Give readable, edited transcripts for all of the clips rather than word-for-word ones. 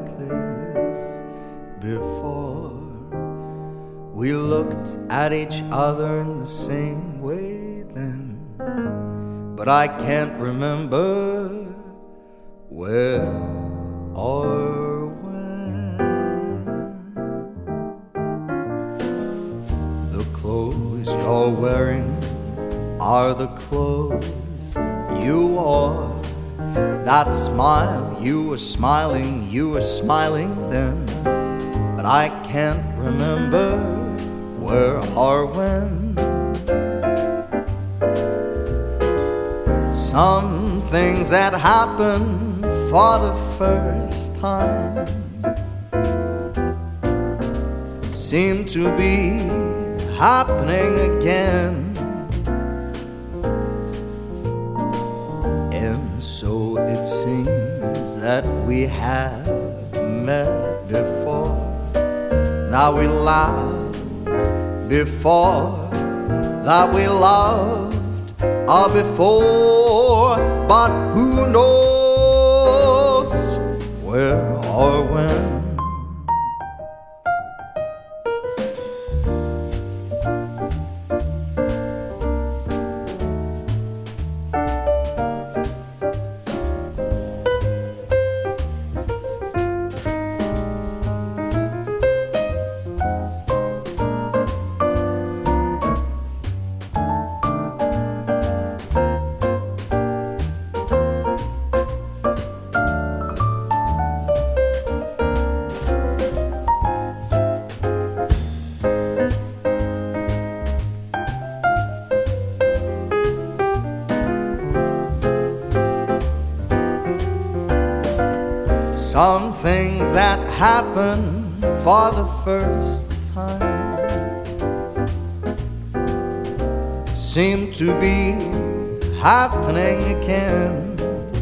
like this before. We looked at each other in the same way then, but I can't remember where or when. The clothes you're wearing are the clothes you wore. That smile, you were smiling then, but I can't remember where or when. Some things that happen for the first time seem to be happening again. And so it seems that we have met before. Now we laughed before, that we loved before, but who knows where or when. Some things that happen for the first time seem to be happening again.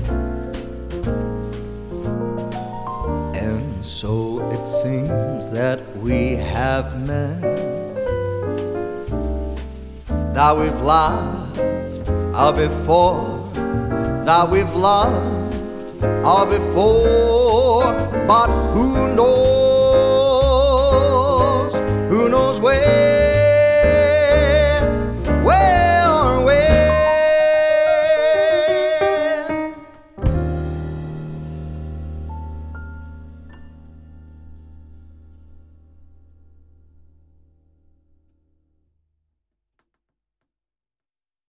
And so it seems that we have met, that we've laughed before, that we've loved before, but who knows